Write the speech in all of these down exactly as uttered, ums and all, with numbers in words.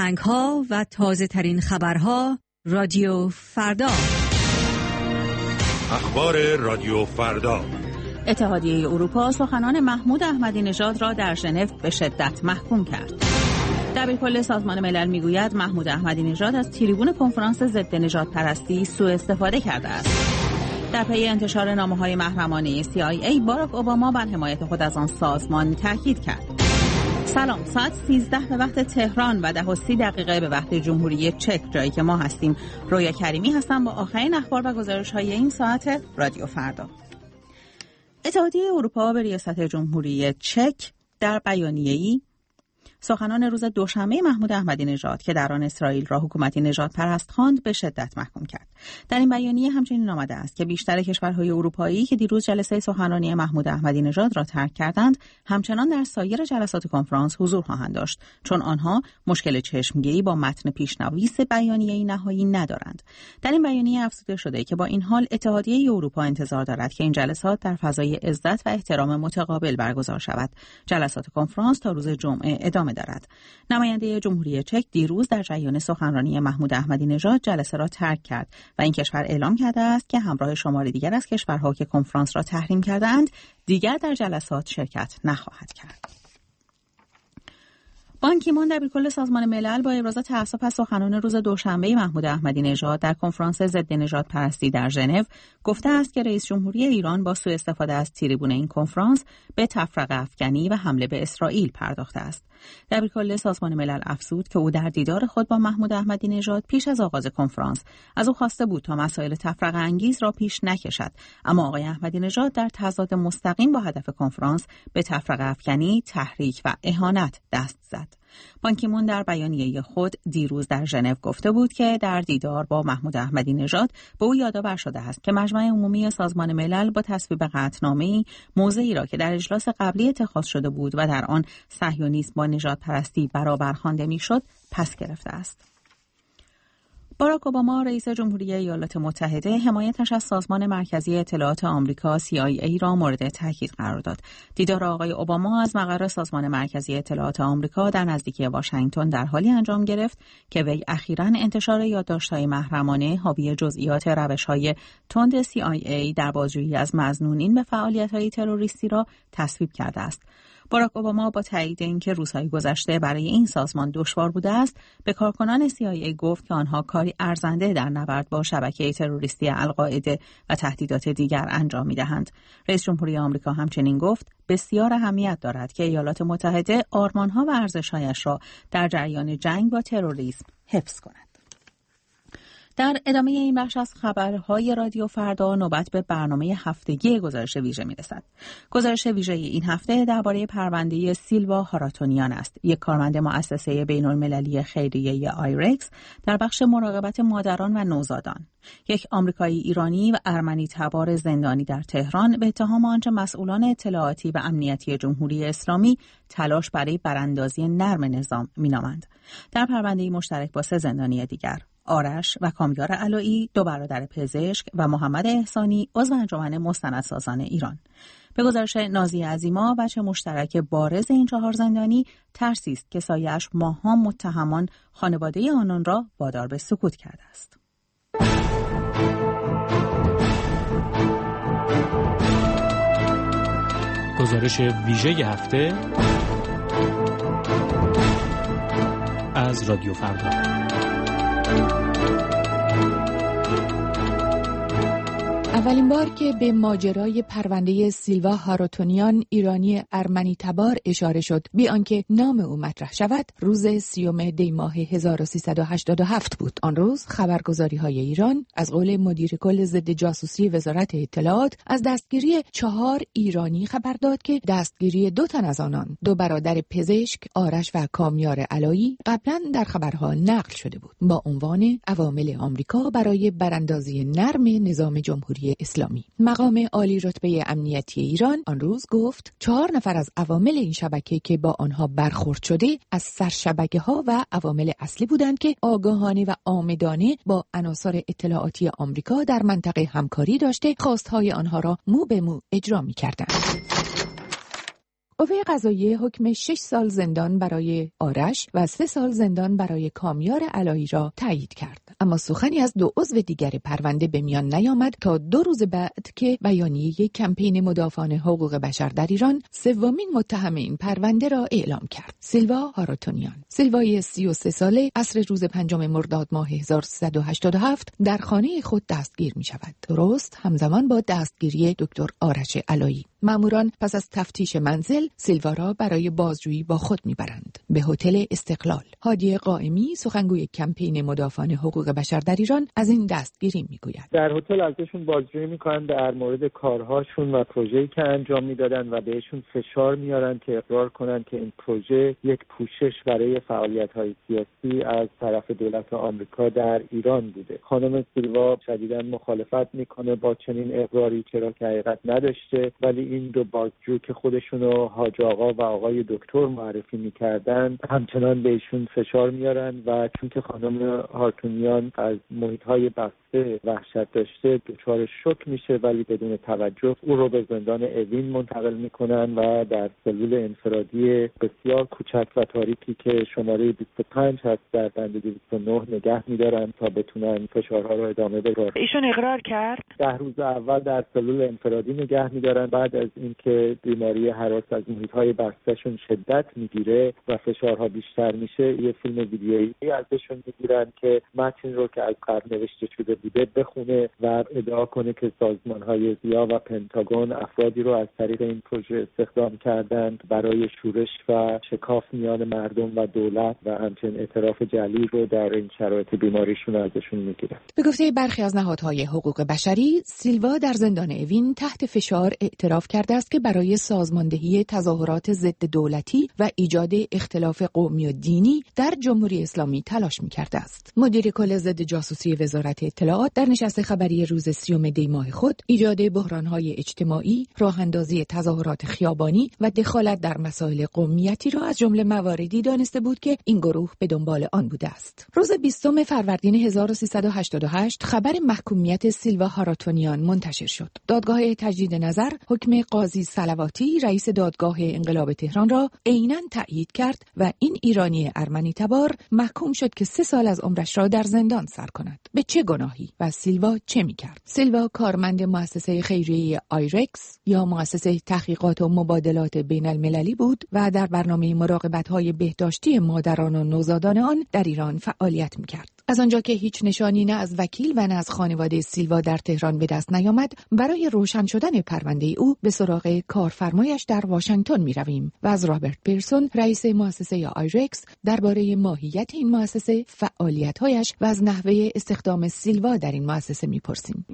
آهنگ‌ها و تازه‌ترین خبرها رادیو فردا. اخبار رادیو فردا. اتحادیه اروپا سخنان محمود احمدی نژاد را در ژنو به شدت محکوم کرد. دبیرکل سازمان ملل میگوید محمود احمدی نژاد از تریبون کنفرانس ضد نژاد پرستی سوء استفاده کرده است. در پی انتشار نامه‌های محرمانه سی آی ای باراک اوباما بر حمایت خود از آن سازمان تاکید کرد. سلام، ساعت سیزده به وقت تهران و ده و سی دقیقه به وقت جمهوری چک، جایی که ما هستیم. رویا کریمی هستم با آخرین اخبار و گزارش‌های این ساعت رادیو فردا. اتحادیه اروپا به ریاست جمهوری چک در بیانیه‌ای سخنان روز دوشنبه محمود احمدی نژاد که در آن اسرائیل را حکومتی نژاد پرست خواند به شدت محکوم کرد. در این بیانیه همچنین آمده است که بیشتر کشورهای اروپایی که دیروز جلسه سخنرانی محمود احمدی نژاد را ترک کردند، همچنان در سایر جلسات کنفرانس حضور خواهند داشت، چون آنها مشکل چشمگیری با متن پیشنویس بیانیه نهایی ندارند. در این بیانیه افزوده شده که با این حال اتحادیه اروپا انتظار دارد که این جلسات در فضای عزت و احترام متقابل برگزار شود. جلسات کنفرانس تا روز جمعه ادامه دارد. نماینده جمهوری چک دیروز در جریان سخنرانی محمود احمدی نژاد جلسه را ترک کرد و این کشور اعلام کرده است که همراه شماری دیگر از کشورها که کنفرانس را تحریم کرده‌اند دیگر در جلسات شرکت نخواهد کرد. بان کی مون دبیرکل سازمان ملل با ابراز تأسف از سخنان روز دوشنبه محمود احمدی نژاد در کنفرانس ضد نژاد پرستی در ژنو گفته است که رئیس جمهوری ایران با سوء استفاده از تریبون این کنفرانس به تفرقه افکنی و حمله به اسرائیل پرداخته است. دبیرکل سازمان ملل افزود که او در دیدار خود با محمود احمدی نژاد پیش از آغاز کنفرانس از او خواسته بود تا مسائل تفرقه انگیز را پیش نکشد، اما آقای احمدی نژاد در تضاد مستقیم با هدف کنفرانس به تفرقه افکنی، تحریک و اهانت دست زد. بان کی مون در بیانیه خود دیروز در ژنو گفته بود که در دیدار با محمود احمدی نژاد به او یادآور شده است که مجمع عمومی سازمان ملل با تصویب قطعنامه‌ای موضعی را که در اجلاس قبلی اتخاذ شده بود و در آن صهیونیسم با نژاد پرستی برابر خوانده میشد پس گرفته است. باراک اوباما رئیس جمهوری ایالات متحده حمایتش از سازمان مرکزی اطلاعات آمریکا سی آی ای را مورد تاکید قرار داد. دیدار آقای اوباما از مقر سازمان مرکزی اطلاعات آمریکا در نزدیکی واشنگتن در حالی انجام گرفت که وی اخیراً انتشار یادداشت‌های محرمانه حاوی جزئیات روش‌های تند سی آی ای در بازجویی از مظنونین به فعالیت‌های تروریستی را تصویب کرده است. باراک اوباما با تایید اینکه روزهای گذشته برای این سازمان دشوار بوده است، به کارکنان سی آی ای گفت که آنها کاری ارزنده در نبرد با شبکه تروریستی القاعده و تهدیدات دیگر انجام می‌دهند. رئیس جمهوری آمریکا همچنین گفت بسیار اهمیت دارد که ایالات متحده آرمان‌ها و ارزش‌هایش را در جریان جنگ با تروریسم حفظ کند. در ادامه این بخش از خبرهای رادیو فردا نوبت به برنامه هفتگی گزارش ویژه میرسد. گزارش ویژه این هفته درباره پرونده سیلوا هاراتونیان است، یک کارمند مؤسسه بین‌المللی خیریه آیرکس در بخش مراقبت مادران و نوزادان. یک آمریکایی ایرانی و ارمنی تبار زندانی در تهران به اتهام آنچه مسئولان اطلاعاتی و امنیتی جمهوری اسلامی تلاش برای براندازی نرم نظام مینامند. در پرونده مشترک با سه زندانی دیگر، آرش و کامیار علایی، دو برادر پزشک، و محمد احسانی، عضو انجمن مستندسازان ایران. به گزارش نازی عظیما، وجه مشترک بارز این چهار زندانی ترسی است که سایه‌اش ماه‌ها متهمان خانواده آنان را وادار به سکوت کرده است. گزارش ویژه هفته از رادیو فردا. اولین بار که به ماجرای پرونده سیلوا هاراتونیان ایرانی ارمنی تبار اشاره شد بی آنکه نام او مطرح شود، روز سیوم دی ماه هزار و سیصد و هشتاد و هفت بود. آن روز خبرگزاری‌های ایران از قول مدیر کل ضد جاسوسی وزارت اطلاعات از دستگیری چهار ایرانی خبر داد که دستگیری دو تن از آنان، دو برادر پزشک آرش و کامیار علایی، قبلا در خبرها نقل شده بود با عنوان عوامل آمریکا برای براندازی نرم نظام جمهوری اسلامی. مقام عالی رتبه امنیتی ایران آن روز گفت چهار نفر از عوامل این شبکه که با آنها برخورد شده از سرشبکه‌ها و عوامل اصلی بودند که آگاهانه و عامدانه با عناصر اطلاعاتی آمریکا در منطقه همکاری داشته خواستهای آنها را مو به مو اجرا می‌کردند. قوه قضاییه حکم شش سال زندان برای آرش و سه سال زندان برای کامیار علایی را تایید کرد. اما سخنی از دو عضو دیگر پرونده به میان نیامد تا دو روز بعد که بیانیه کمپین مدافعان حقوق بشر در ایران سومین متهم این پرونده را اعلام کرد. سیلوا هاراتونیان. سیلوای سی و سه ساله عصر روز پنجم مرداد ماه هزار و سیصد و هشتاد و هفت در خانه خود دستگیر می شود. درست همزمان با دستگیری دکتر آرش علایی. ماموران پس از تفتیش منزل سیلوا را برای بازجویی با خود میبرند به هتل استقلال. هادی قائمی سخنگوی کمپین مدافعان حقوق بشر در ایران از این دستگیری میگوید. در هتل ازشون بازجویی میکنن در مورد کارهاشون و پروژه‌ای که انجام میدادن و بهشون فشار میارن که اقرار کنن که این پروژه یک پوشش برای فعالیت‌های سیاسی از طرف دولت آمریکا در ایران بوده. خانم سیلوا شدیداً مخالفت میکنه با چنین اقراری، چرا که حقیقت نداشته، ولی این دو بازجو که خودشونو حاج آقا و آقای دکتر معرفی میکردن همچنان بهشون فشار میارن و چون که خانم هاراتونیان از محیط‌های بسته وحشت داشته دچار شوک میشه ولی بدون توجه او رو به زندان اوین منتقل میکنن و در سلول انفرادی بسیار کوچک و تاریکی که شماره بیست و پنج هست در بند دویست و نه نگه میدارن تا بتونن فشارها رو ادامه بدن. ایشون اقرار کرد ده روز اول در سلول انفرادی نگه میدارن، بعد از اینکه بیماری هراس از محیط‌های بسته‌شون شدت میگیره و فشارها بیشتر میشه یه فیلم ویدیویی ازشون میگیرن که متن رو که از قبل نوشته شده بوده بخونه و ادعا کنه که سازمان‌های زیا و پنتاگون افرادی رو از طریق این پروژه استخدام کردند برای شورش و شکاف میان مردم و دولت و همچنین اعتراف جعلی رو در این شرایط بیماریشون ازشون میگیرن. به گفته برخی از نهادهای حقوق بشری، سیلوا در زندان اوین تحت فشار اعتراف کرده است که برای سازماندهی تظاهرات ضد دولتی و ایجاد اختلاف قومی و دینی در جمهوری اسلامی تلاش می‌کرده است. مدیر کل ضد جاسوسی وزارت اطلاعات در نشست خبری روز سیوم دی ماه خود ایجاد بحران‌های اجتماعی، راه‌اندازی تظاهرات خیابانی و دخالت در مسائل قومیتی را از جمله مواردی دانسته بود که این گروه به دنبال آن بوده است. روز بیستم فروردین هزار و سیصد و هشتاد و هشت خبر محکومیت سیلوا هاراتونیان منتشر شد. دادگاه تجدید نظر حکم قاضی صلواتی رئیس دادگاه انقلاب تهران را عیناً تأیید کرد و این ایرانی ارمنی تبار محکوم شد که سه سال از عمرش را در زندان سر کند. به چه گناهی و سیلوا چه می‌کرد؟ سیلوا کارمند مؤسسه خیریه آیرکس یا مؤسسه تحقیقات و مبادلات بین المللی بود و در برنامه مراقبت‌های بهداشتی مادران و نوزادان آن در ایران فعالیت می‌کرد. از آنجا که هیچ نشانی نه از وکیل و نه از خانواده سیلوا در تهران به دست نیامد، برای روشن شدن پرونده او به سراغ کارفرمایش در واشنگتن می‌رویم و از رابرت پیرسون رئیس مؤسسه آیرکس درباره ماهیت این مؤسسه، فعالیت‌هایش و از نحوه استخدام سیلوا در این مؤسسه می‌پرسیم.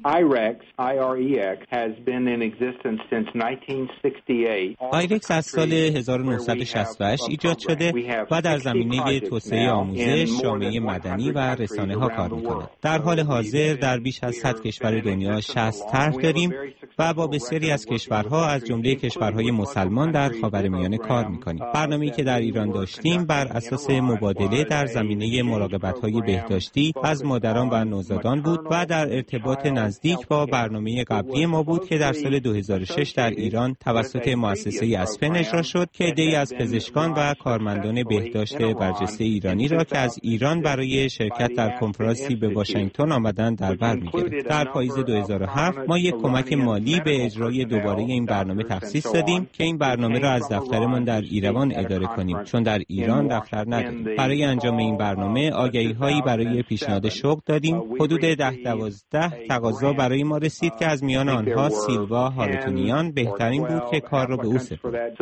آیرکس از سال هزار و نهصد و شصت و هشت ایجاد شده و در زمینه توسعه آموزش، جامعه مدنی و رسانه ها کار می‌کند. در حال حاضر در بیش از صد کشور دنیا شصت طرح داریم و با بسیاری از کشورها از جمله کشورهای مسلمان در خاورمیانه کار می‌کنیم. برنامه‌ای که در ایران داشتیم بر اساس مبادله در زمینه مراقبت‌های بهداشتی از مادران و نوزادان بود و در ارتباط نزدیک با برنامه قبلی ما بود که در سال دو هزار و شش در ایران توسط مؤسسه اسپن اجرا شد که عده‌ای از پزشکان و کارمندان بهداشت برجسته ایرانی را که از ایران برای شرکت در کنفرانسی به واشنگتن آمدند در بر می‌گرفت. در پاییز دو هزار و هفت ما یک کمک مالی به اجرای دوباره این برنامه تخصیص دادیم که این برنامه را از دفترمان در ایروان اداره کنیم، چون در ایران دفتر نداریم. برای انجام این برنامه آگهی‌هایی برای پیشنهاد شغل دادیم. حدود ده دوازده تقاضا برای ما رسید که از میان آنها سیلوا هاراتونیان بهترین بود که کار را به او سپرد.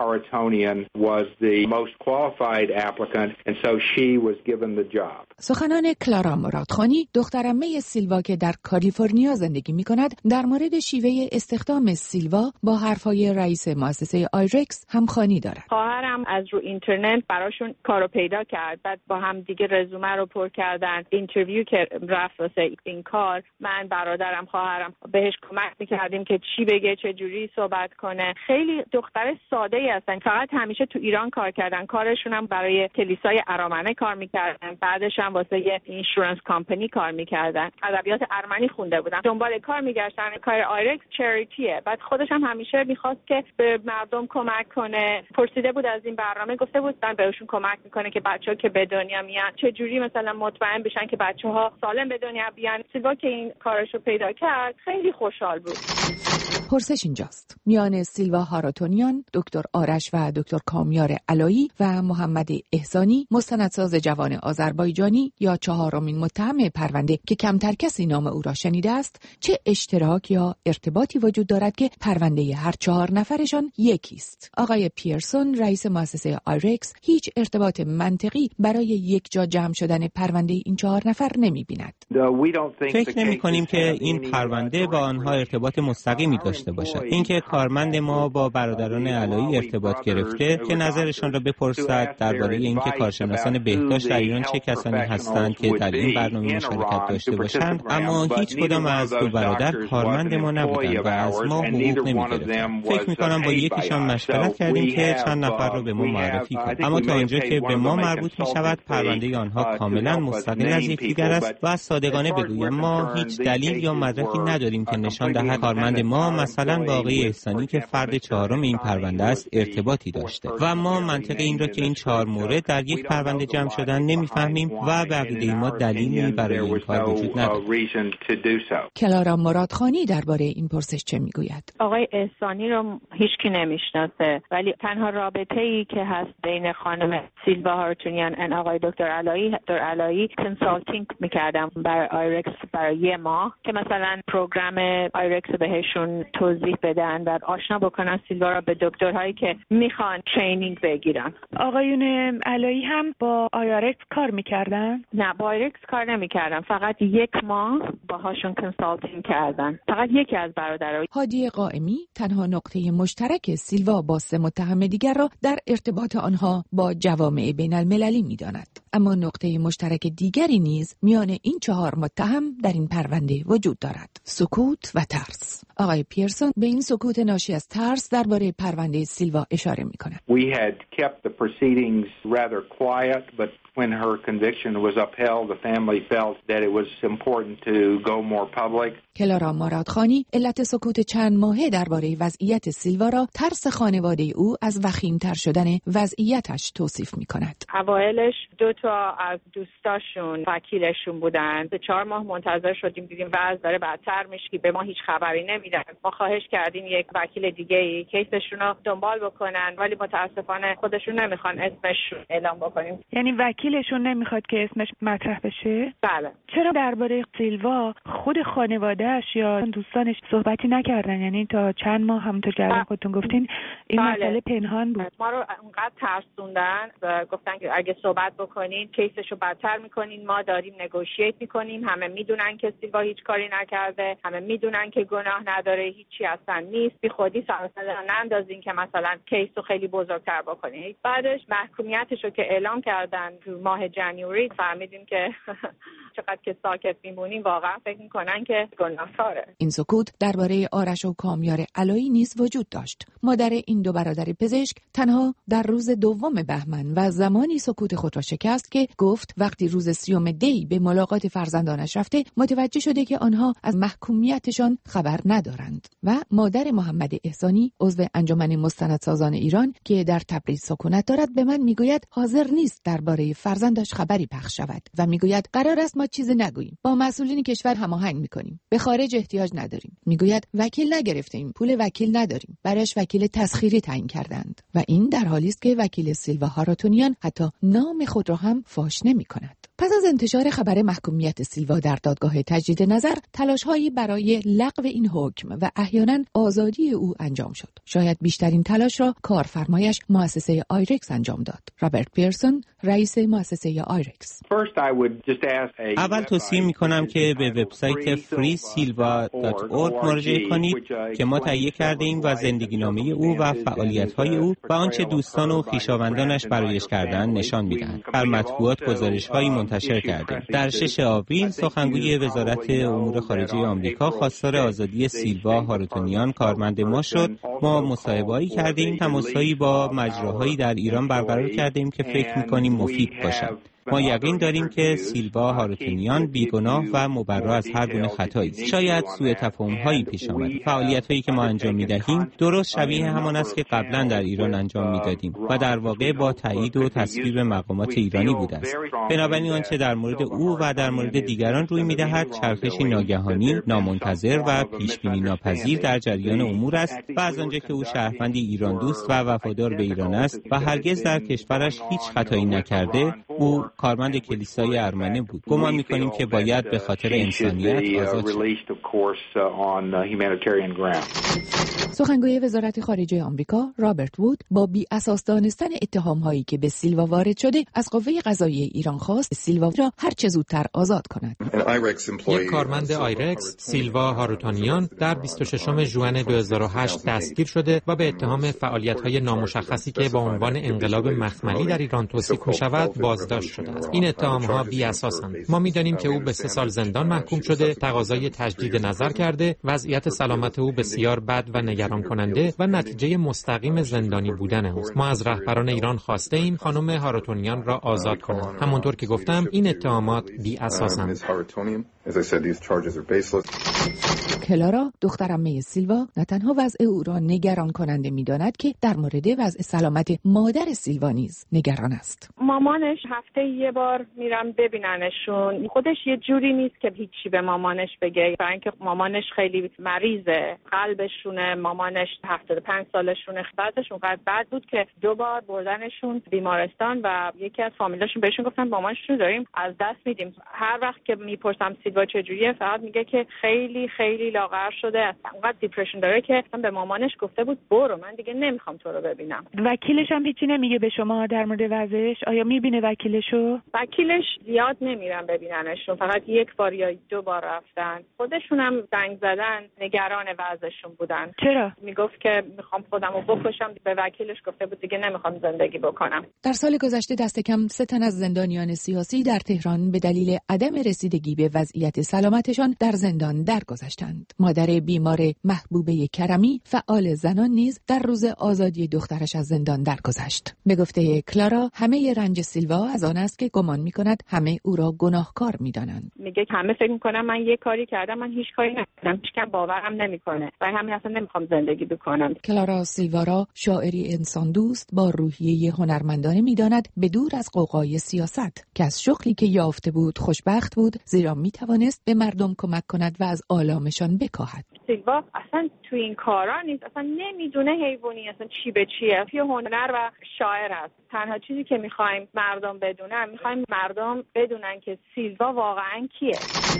سخنان کلارا مرادخانی، دخترعمه سیلوا که در کالیفرنیا زندگی می‌کند، در مورد شیوه استخدام سیلوا با حرف‌های رئیس مؤسسه آیرکس همخوانی دارد. خواهرم از رو اینترنت براشون کارو پیدا کرد، بعد با هم دیگه رزومه رو پر کردن. اینترویو که رفت واسه این کار، من برادرم خواهرم بهش کمک می‌کردیم که چی بگه، چه جوری صحبت کنه. خیلی دختر ساده‌ای هستن. فقط همیشه تو ایران کار کردن. کارشون هم برای کلیسای ارامنه کار می‌کردن. بعدش هم واسه یه اینشورنس کمپانی کار می‌کردن. ادبیات ارمنی خونده بودن. دنبال کار می‌گشتن. کار آیرکس یک چریتیه. بعد خودش هم همیشه میخواست که به مردم کمک کنه. پرسیده بود از این برنامه، گفته بود من بهشون کمک میکنه که بچه‌ها که به دنیا میان چجوری مثلا مطمئن بشن که بچه‌ها سالم به دنیا بیان. سیلوا که این کارشو پیدا کرد خیلی خوشحال بود. پرسش اینجاست: میان سیلوا هاراتونیان، دکتر آرش و دکتر کامیار علایی و محمد احسانی، مستندساز جوان آذربایجانی یا چهارمین متهم پرونده که کمتر کسی نام او را شنیده است، چه اشتراک یا ارتباطی وجود دارد که پرونده هر چهار نفرشان یکی است؟ آقای پیرسون، رئیس مؤسسه آیرکس، هیچ ارتباط منطقی برای یک جا جمع شدن پرونده این چهار نفر نمی‌بیند. فکر نمی‌کنیم که این پرونده با آنها ارتباط مستقیمی داشته باشد. اینکه کارمند ما با برادران علایی ارتباط گرفته که نظرشان را بپرسد درباره اینکه کارشناسان بهداشت در ایران چه کسانی هستند که در این برنامه مشارکت داشته باشند، اما هیچ کدام از دو برادر کارمند ما نبودند و از ما حقوق نمی‌گرفتند. فکر می‌کنم با یکیشان مشورت کردیم که چند نفر را به ما معرفی کند، اما تا آنجا که به ما مربوط می‌شود پرونده آنها کاملا مستقل از یکدیگر است و صادقانه بگویم ما هیچ دلیل یا مدرکی نداریم که نشان دهد کارمند ما مثلا با آقای احسانی که فرد چهارم این پرونده است ارتباطی داشته و ما منطق این را که این چهار مورد در یک پرونده جمع شدن نمی‌فهمیم و به عقیده ما دلیلی برای این کار وجود ندارد. کلارا مرادخانی درباره این پرسش چه میگوید؟ آقای احسانی رو هیچکی نمیشناسه، ولی تنها رابطه‌ای که هست بین خانم سیلوا هاراتونیان و آقای دکتر علایی، دکتر علایی کنسالتینگ می‌کردم برای آیرکس برای یه ماه که مثلا پروگرام آیرکس بهشون توضیح بدن و آشنا بکنن سیلوا را به دکترهایی که میخوان ترینینگ بگیرن. آقایون علایی هم با آیرکس کار میکردن؟ نه، با آیرکس کار نمیکردن، فقط یک ماه باهاشون کنسالتینگ کردن. فقط یکی از برادرها. هادی قائمی تنها نقطه مشترک سیلوا با سه متهم دیگر را در ارتباط آنها با جوامع بین المللی میداند. اما نقطه مشترک دیگری نیز میان این چهار متهم در این پرونده وجود دارد: سکوت و ترس. آقای پیرسون به این سکوت ناشی از ترس درباره پرونده سیلوا اشاره می‌کند. We had kept the proceedings rather quiet, but when her conviction was upheld, the family felt that it was important to go more public. کلارا مرادخانی علت سکوت چند ماهه درباره وضعیت سیلوا را ترس خانواده او از وخیم‌تر شدن وضعیتش توصیف می‌کند. اوایلش دو تا از دوستاشون وکیلشون بودن. سه چهار ماه منتظر شدیم، دیدیم وضع داره بدتر میشه، به ما هیچ خبری نمیدن. ما خواهش کردیم یک وکیل دیگه‌ای کیسشون رو دنبال بکنن، ولی متاسفانه خودشون نمیخوان اسمش اعلام بکنیم. یعنی وکیلشون نمیخواد که اسمش مطرح بشه؟ بله. چرا درباره سیلوا خود خانواده‌اش یا دوستانش صحبتی نکردن؟ یعنی تا چند ماه هم تا جریان خودتون گفتین این بله. مسئله پنهان بود. ما رو اونقدر ترسوندن و گفتن که اگه صحبت بکنین کیسشو بدتر میکنین، ما داریم نگوشییت میکنیم. همه میدونن که سیلوا هیچ کاری نکرده، همه میدونن که گناه نداره، هیچی اصلا نیست. بی خودی سر نندازین که مثلا کیسو خیلی بزرگتر بکنین. بعدش محکومیتشو که اعلام کردن تو ماه جنوری فهمیدیم که چقدر که ساکت میمونیم واقعا فکر میکنن که گناهکاره. این سکوت درباره آرش و کامیار علایی نیز وجود داشت. مادر این دو برادر پزشک تنها در روز دوم بهمن و زمانی سکوت خود را شکست که گفت وقتی روز سیوم دی به ملاقات فرزندانش رفته متوجه شده که آنها از محکومیتشان خبر ندارند. و مادر محمد احسانی عضو انجمن مستندسازان ایران که در تبریز سکونت دارد به من میگوید حاضر نیست درباره فرزندش خبری پخش شود و میگوید قرار است ما چیزی نگوییم، با مسئولین کشور هماهنگ میکنیم، به خارج احتیاج نداریم. میگوید وکیل نگرفتیم، پول وکیل نداریم، برایش وکیل تسخیری تعیین کردند. و این در حالی است که وکیل سیلوا هاراتونیان حتی نام خود را هم فاش نمیکند. پس از انتشار خبر محکومیت سیلوا در دادگاه تجدید نظر، تلاش‌هایی برای لغو این حکم و احیانا آزادی او انجام شد. شاید بیشترین تلاش را کارفرمایش مؤسسه آیرکس انجام داد. رابرت پیرسون، رئیس مؤسسه آیرکس: اول توصیه می‌کنم که به وبسایت فری سیلوا دات اورگ مراجعه کنید که ما تهیه کرده‌ایم و زندگی‌نامه او و فعالیت‌های او و آنچه دوستان و خویشاوندانش برایش کردند نشان می‌دهند. در مطبوعات گزارش‌هایی منتشر کردیم. در شش آوریل سخنگوی وزارت امور خارجه آمریکا خواستار آزادی سیلوا هاراتونیان کارمند ما شد. ما مصاحبه‌ای کردیم، تماسهایی با مجراهایی در ایران برقرار کردیم که فکر می‌کنیم مفید باشد. ما یقین داریم که سیلوا هاروتونیان بیگناه و مبرا از هر گونه خطایی است. شاید سوء تفاهم‌هایی پیش آمده. فعالیت‌هایی که ما انجام می‌دهیم درست شبیه همان است که قبلا در ایران انجام می‌دادیم و در واقع با تایید و تصویب مقامات ایرانی بوده است. بنابراین آنچه در مورد او و در مورد دیگران روی می‌دهد چرخشی ناگهانی، نامنتظر و پیش‌بینی ناپذیر در جریان امور است و از آنجا که او شهروندی ایران دوست و وفادار به ایران است و هرگز در کشورش هیچ خطایی نکرده، او کارمند کلیسای ارمنی بود. گمان می‌کنیم که باید به خاطر انسانیت آزاد شد. سخنگوی وزارت خارجه آمریکا رابرت وود با بی اساس دانستن اتهام‌هایی که به سیلوا وارد شده از قوه قضاییه ایران خواست سیلوا را هر چه زودتر آزاد کند. یک کارمند آیرکس سیلوا هاروتونیان در بیست و ششم ژوئن دو هزار و هشت دستگیر شده و به اتهام فعالیت‌های نامشخصی که با عنوان انقلاب مخملی در ایران توصیف می‌شود بازداشت شده است. این اتهام‌ها بی اساسند. ما می‌دانیم که او به سه سال زندان محکوم شده، تقاضای تجدید نظر کرده، وضعیت سلامت او بسیار بد و نگران کننده و نتیجه مستقیم زندانی بودن اوست. ما از رهبران ایران خواسته ایم خانم هاروتونیان را آزاد کنند. همونطور که گفتم این اتهامات بی اساسند. کلارا دخترعمه سیلوا نه تنها وضع او را نگران کننده می‌داند که در مورد وضع سلامت مادر سیلوا نیز نگران است. مامانش هفته یه بار میرم ببیننشون. خودش یه جوری نیست که هیچی به مامانش بگه، برای اینکه مامانش خیلی مریضه، قلبشونه، مامانش هفتاد و پنج سالشونه. بعدش اونقدر بد بود که دو بار بردنشون بیمارستان و یکی از فامیلاشون بهشون گفتن مامانشون داریم از دست میدیم. هر وقت که میپرسم سیلوا چجوریه فقط میگه که خیلی خیلی لاغر شده، اونقدر دیپرشن داره که به مامانش گفته بود برو، من دیگه نمیخوام تو رو ببینم. وکیلش هم هیچی نمیگه به شما در مورد وضعش؟ آیا میبینه وکیلشو؟ وکیلش زیاد نمیرن ببیننشون، فقط یک بار یا دو بار رفتن. خودشون هم زنگ زدن، نگران وضعشون بودن. چرا؟ میگفت که میخوام خودمو بکشم. به وکیلش گفته بود دیگه نمیخوام زندگی بکنم. در سال گذشته دست کم سه تن از زندانیان سیاسی در تهران به دلیل عدم رسیدگی به وضعیت سلامتشان در زندان درگذشتند. مادر بیمار محبوبه کرمی، فعال زنان نیز در روز آزادی دخترش از زندان درگذشت. به گفته کلارا همه رنج سیلوا از آن است که گمان می‌کند همه او را گناهکار می‌دانند. میگه همه فکر می‌کنن من یه کاری کردم، من هیچ کاری نکردم، هیچ کس باورم نمی‌کنه. برای همین اصلا نمی‌خوام زندگی بکنم. کلارا سیلوا را شاعری انسان دوست با روحیه هنرمندانه می‌داند، به دور از قوقای سیاست، که از شغلی که یافته بود خوشبخت بود، زیرا می‌توانست به مردم کمک کند و از آلامشان بکاهد. سیلوا اصلا تو این کارا نیست، اصلا نمیدونه حیوانی اصلا چی به چیه. فی هنر و شاعر است. تنها چیزی که میخوایم مردم بدونن، میخوایم مردم بدونن که سیلوا واقعا کیه.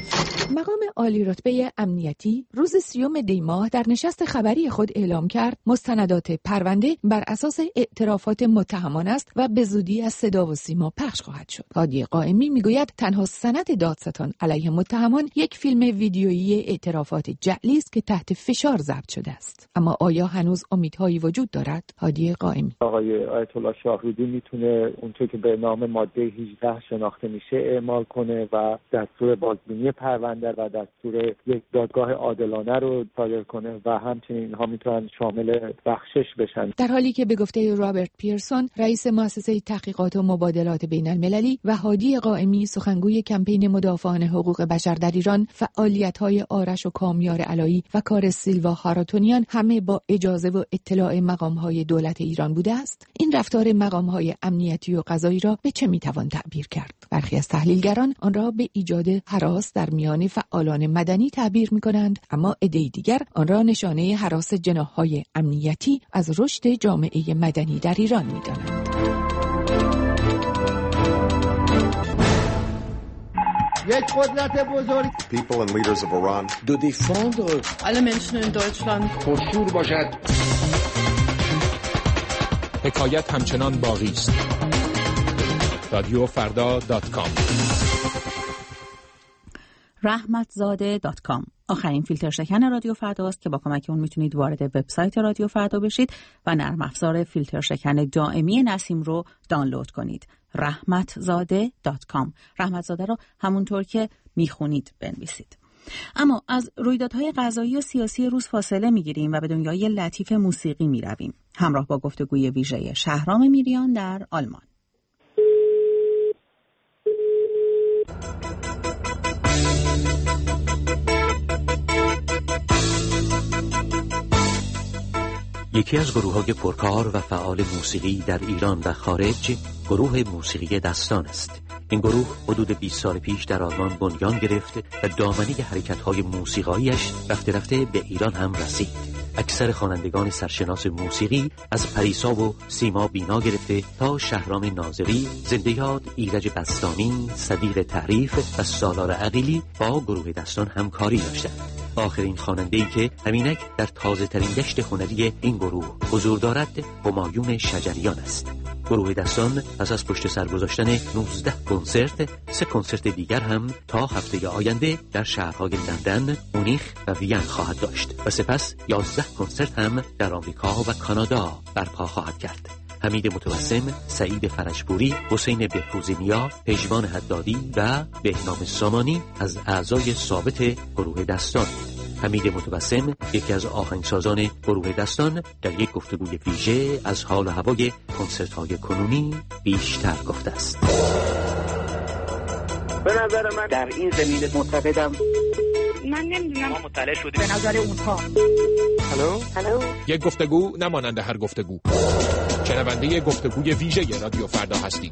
مقام عالی رتبه امنیتی روز سیوم دی ماه در نشست خبری خود اعلام کرد مستندات پرونده بر اساس اعترافات متهمان است و به زودی از صدا و سیما پخش خواهد شد. هادی قائمی میگوید تنها سند دادستان علیه متهمان یک فیلم ویدیویی اعترافات جعلی است که تحت فشار ضبط شده است. اما آیا هنوز امیدهایی وجود دارد؟ هادی قائمی: آقای آیت الله شاهرودی میتونه اونچه که به نام ماده هجده شناخته میشه اعمال کنه و دستور بازبینی پرونده و دستور یک دادگاه عادلانه رو صادر کنه و همچنین اینها میتونن شامل بخشش بشن. در حالی که به گفته رابرت پیرسون رئیس مؤسسه تحقیقات و مبادلات بین المللی و هادی قائمی سخنگوی کمپین مدافعان حقوق بشر در ایران، فعالیت‌های آرش و کامیار علایی و کار سیلوا هاروتونیان همه با اجازه و اطلاع مقام‌های دولت ایران بوده است. این رفتار مقام‌های امنیتی و قضایی را به چه میتوان تعبیر کرد؟ برخی از تحلیلگران آن را به ایجاد هراس در میان فعالان مدنی تعبیر می‌کنند، اما عده‌ای دیگر آن را نشانه هراس جناح‌های امنیتی از رشد جامعه مدنی در ایران می‌دانند. یک قدرت بزرگ. People and leaders of Iran de défendre alle Menschen in Deutschland. خشوع باشد. حکایت همچنان باقی است. رادیو فردا دات کام رحمتزاده دات کام آخرین فیلتر شکن رادیو فردا است که با کمک اون میتونید وارد وبسایت رادیو فردا بشید و نرم افزار فیلتر شکن دائمی نسیم رو دانلود کنید. رحمتزاده دات کام. رحمتزاده رو همونطور که میخونید بنویسید. اما از رویدادهای قضایی و سیاسی روز فاصله میگیریم و به دنیای لطیف موسیقی میرویم. همراه با گفتگوی ویژه شهرام میریان در آلمان. یکی از گروه‌های پرکار و فعال موسیقی در ایران و خارج گروه موسیقی دستان است. این گروه حدود بیست سال پیش در آلمان بنیان گرفت و دامنه حرکت‌های موسیقایش رفته رفته به ایران هم رسید. اکثر خوانندگان سرشناس موسیقی از پریسا و سیما بینا گرفته تا شهرام ناظری، زنده یاد، ایرج بستانی، صدیق تعریف و سالار عقیلی با گروه دستان همکاری داشتند. آخرین خواننده‌ای که همینک در تازه ترین گشت هنری این گروه حضور دارد همایون شجریان است. گروه دستان پس از پشت سر گذاشتن نوزده کنسرت، سه کنسرت دیگر هم تا هفته آینده در شهرهای لندن، مونیخ و وین خواهد داشت و سپس یازده کنسرت هم در آمریکا و کانادا برپا خواهد کرد. حمید متبسم، سعید فرجپوری، حسین بهروزی نیا، پژمان حدادی و بهنام سامانی از اعضای ثابت گروه دستان. حمید متبسم، یکی از آهنگسازان گروه دستان، در یک گفتگوی ویژه از حال و هوای کنسرت‌های کنونی بیشتر گفته است. به نظر من در این زمینه معتقدم من نمیدونم، ما مطلع شدیم به نظر اونها. هلو هلو یک گفتگو نمانند هر گفتگو. شنونده گفتگوی ویژه رادیو فردا هستید.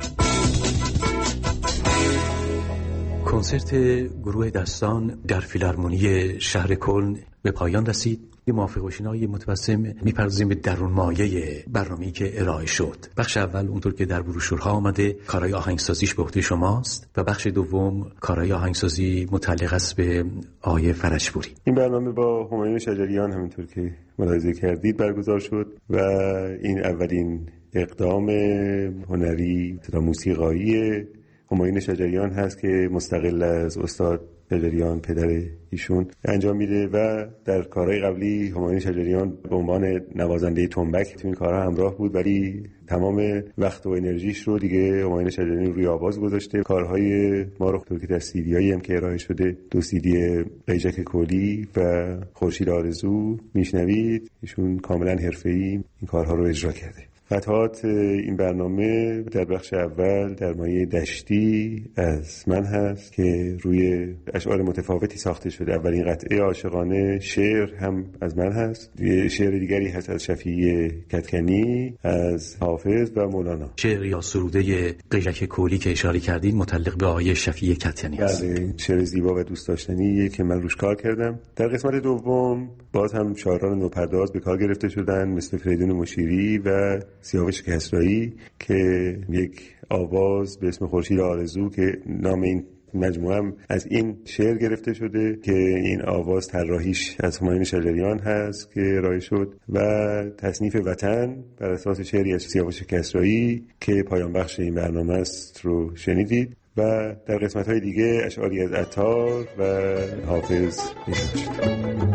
کنسرت گروه دستان در فیلارمونی شهر کلن به پایان رسید. به موافقه‌شنای متبسم می‌پردازیم به درون مایه برنامه‌ای که ارائه شد. بخش اول اونطور که در بروشورها آمده کارهای آهنگسازیش به عهده شماست و بخش دوم کارهای آهنگسازی متعلق است به آقای فرجپوری. این برنامه با همایون شجریان همونطور که ملاحظه کردید برگزار شد و این اولین اقدام هنری و موسیقایی همایون شجریان هست که مستقل از استاد شجریان پدر ایشون انجام میده و در کارهای قبلی همایون شجریان به عنوان نوازنده تنبک تو این کارها همراه بود، ولی تمام وقت و انرژیش رو دیگه همایون شجریان روی آواز گذاشته. کارهای ما رو که در سیدیایی هم که ارائه شده، دو سیدی قیجک کلی و خورشید آرزو میشنوید، ایشون کاملا حرفه‌ای این کارها رو اجرا کرده. قطعات این برنامه در بخش اول در مایه دشتی از من هست که روی اشعار متفاوتی ساخته شده. اولین قطعه عاشقانه شعر هم از من هست، شعر دیگری هست از شفیع کدکنی، از حافظ و مولانا. شعر یا سروده قیجک کولی که اشاره کردید متعلق به آقای شفیع کدکنی است. بله، شعر زیبا و دوست داشتنیه که من روش کار کردم. در قسمت دوم باز هم شاعران نوپرداز به کار گرفته شدن مثل فریدون مشیری و سیاوش کسرایی که یک آواز به اسم خورشید آرزو که نام این مجموعه هم از این شعر گرفته شده که این آواز طراحیش از همایون شجریان هست که ارائه شد و تصنیف وطن بر اساس شعری از سیاوش کسرایی که پایان بخش این برنامه است رو شنیدید و در قسمت‌های دیگه اشعاری از عطار و حافظ نشده شد.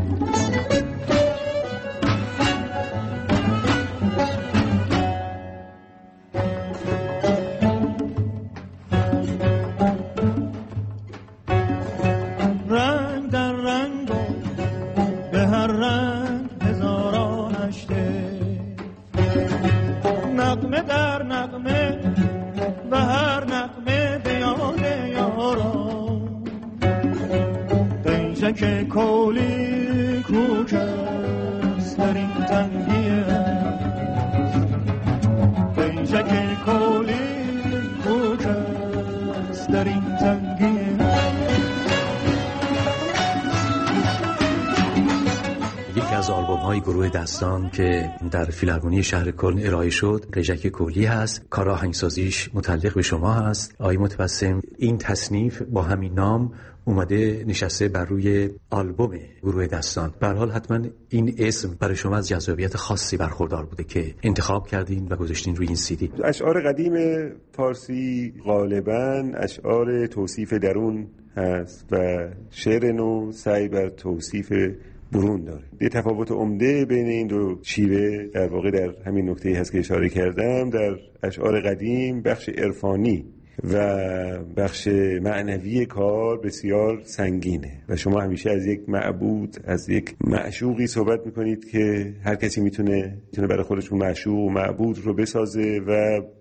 دستان که در فیلارمونی شهر کلن ارائه شد قیجک کولی هست. کار آهنگسازیش متعلق به شما هست. آقای متبسم، این تصنیف با همین نام اومده نشسته بر روی آلبوم گروه دستان. به هر حال حتما این اسم برای شما از جذابیت خاصی برخوردار بوده که انتخاب کردین و گذاشتین روی این سیدی. اشعار قدیم فارسی غالباً اشعار توصیف درون هست و شعر نو سعی بر توصیف برون داره. یه تفاوت عمده بین این دو شیوه در واقع در همین نکته‌ای هست که اشاره کردم. در اشعار قدیم بخش عرفانی و بخش معنوی کار بسیار سنگینه و شما همیشه از یک معبود، از یک معشوقی صحبت میکنید که هر کسی میتونه میتونه برای خودش اون معشوق و معبود رو بسازه و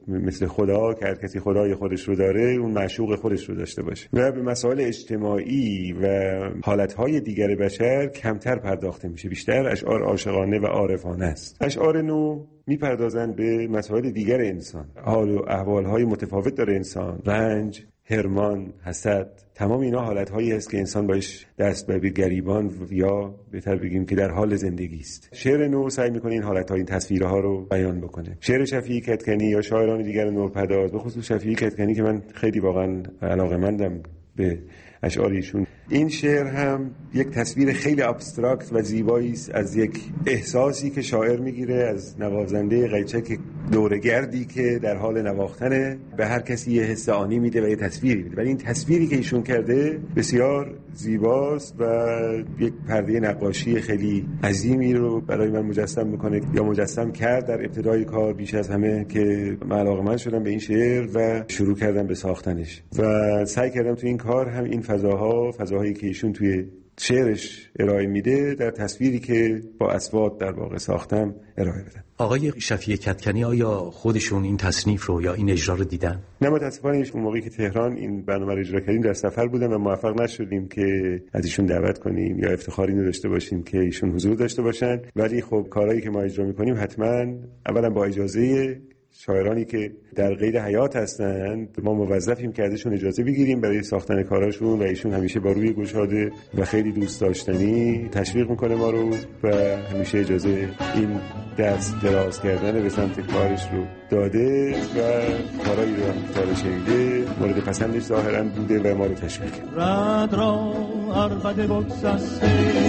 مثل خدا که هر کسی خدای خودش رو داره اون معشوق خودش رو داشته باشه و به مسائل اجتماعی و حالتهای دیگر بشر کمتر پرداخته میشه. بیشتر اشعار عاشقانه و عارفانه است. اشعار نو میپردازند به مسائل دیگر انسان، حال و احوالهای متفاوت داره انسان، رنج، هرمان، حسد، تمام اینا حالت‌هایی است که انسان باش دست به گریبان یا بهتر بگیم که در حال زندگی است. شعر نو سعی می‌کنه این حالت‌ها، این تصویرها رو بیان بکنه. شعر شفیع کدکنی یا شاعران دیگر نورپرداز، به خصوص شفیع کدکنی که من خیلی واقعا علاقه‌مندم به اشعار ایشون، این شعر هم یک تصویر خیلی ابسترکت و زیبایی است از یک احساسی که شاعر میگیره از نوازنده قیچک دورگردی که در حال نواختنه، به هر کسی یه حس آنی میده و یه تصویری میده. ولی این تصویری که ایشون کرده بسیار زیباست و یک پرده نقاشی خیلی عظیمی رو برای من مجسم میکنه یا مجسم کرد در ابتدای کار بیش از همه که من علاقه‌مند شدم به این شعر و شروع کردم به ساختنش و سعی کردم تو این کار هم این فضاها فضاهایی که ایشون توی شعرش ارائه میده در تصویری که با اصوات در واقع ساختم ارائه بدم. آقای شفیع کدکنی آیا خودشون این تصنیف رو یا این اجرا رو دیدن؟ نه، متاسفانه اون موقعی که تهران این برنامه رو اجرا کردیم در سفر بودم و موفق نشدیم که از ایشون دعوت کنیم یا افتخاری داشته باشیم که ایشون حضور داشته باشن. ولی خب کارهایی که ما اجرا می‌کنیم حتما اولا با اجازه شاعرانی که در قید حیات هستند ما موظفیم که ازشون اجازه بگیریم برای ساختن کاراشون و ایشون همیشه با روی گشاده و خیلی دوست داشتنی تشویق میکنه ما رو و همیشه اجازه این دست دراز کردن به سمت کارش رو داده و کارایی رو هم کار شنیده مورد پسندش ظاهرا بوده و ما رو تشویق کرد. رد را عربد بگسسته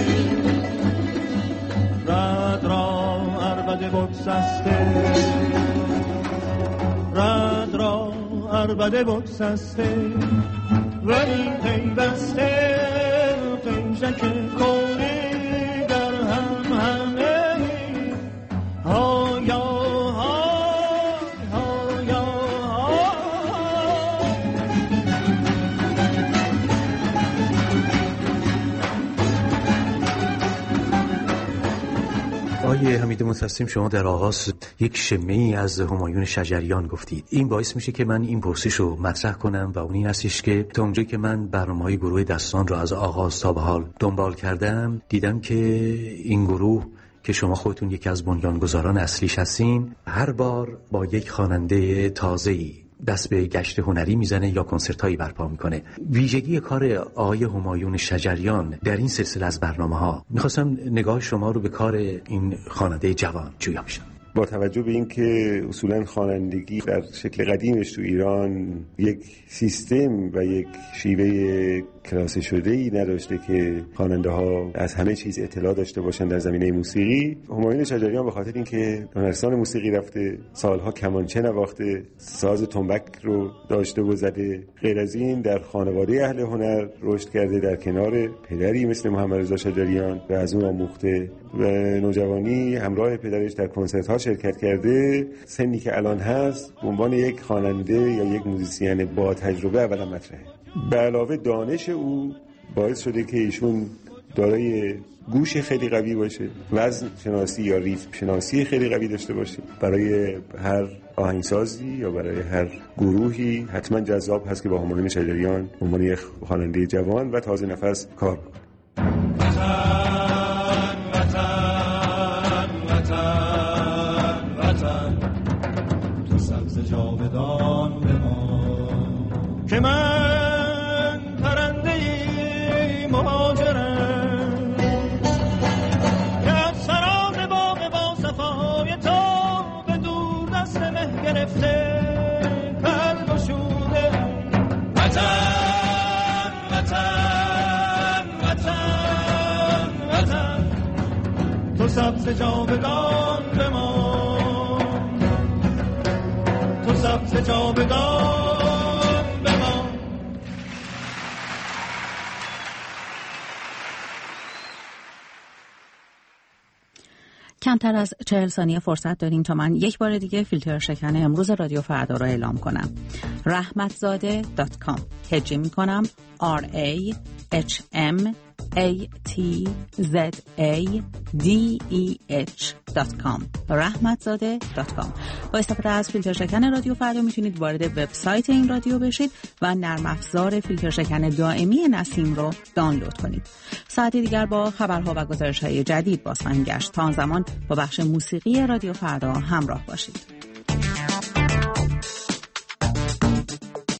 رد را عربد بگسسته رد را عربده بگسسته ولی پیوسته پیشک کنی در هم همه هایا های هایا آقای حمید متسم، شما در آغاز یک شمه‌ای از همایون شجریان گفتید. این باعث میشه که من این پرسش رو مطرح کنم و اون این هستش که تا اونجایی که من برنامه‌های گروه دستان رو از آغاز تا به حال دنبال کردم دیدم که این گروه که شما خودتون یکی از بنیانگذاران اصلیش هستین هر بار با یک خواننده تازه‌ای دست به گشت هنری میزنه یا کنسرتایی برپا میکنه. ویژگی کار آقای همایون شجریان در این سلسله از برنامه‌ها، میخواستم نگاه شما رو به کار این خواننده جوان جویا بشم. با توجه به این که اصولاً خوانندگی در شکل قدیمش تو ایران یک سیستم و یک شیوه کلاسه شده‌ای نداشته که خواننده ها از همه چیز اطلاع داشته باشن در زمینه موسیقی، همایون شجریان به خاطر اینکه هنرستان موسیقی رفته، سالها کمانچه نواخته، ساز تنبک رو داشته و زده، غیر از این در خانواده اهل هنر رشد کرده در کنار پدری مثل محمد رضا شجریان و از اون آموخته و نوجوانی همراه پدرش در کنسرت‌ها شرکت کرده. سنی که الان هست به عنوان یک خواننده یا یک موزیسین با تجربه اولا مطرحه. به علاوه دانش او باعث شده که ایشون دارای گوش خیلی قوی باشه، وزن شناسی یا ریتم شناسی خیلی قوی داشته باشه. برای هر آهنگسازی یا برای هر گروهی حتما جذاب هست که با همایون شجریان عنوان یک خواننده جوان و تازه نفس کار کنه. جاودان بمان که من پرنده مهاجرم که از سراغ باغ با صفای تو به دور دست مه گرفته پر گشوده. وطن وطن وطن وطن تو سبز جاودان بمان سبز جاودان بمان. کمتر از چهل ثانیه فرصت داریم تا من یک بار دیگه فیلتر شکن امروز رادیو فردا را اعلام کنم. رحمتزاده دات کام هجی می کنم R A H M A T Z A D E H دات کام رحمتزاده دات کام. با استفاده از فیلتر شکن رادیو فردا میتونید وارد وبسایت این رادیو بشید و نرم افزار فیلتر شکن دائمی نسیم رو دانلود کنید. ساعتی دیگر با خبرها و گزارش‌های جدید باز خواهیم گشت. تا آن زمان با بخش موسیقی رادیو فردا همراه باشید.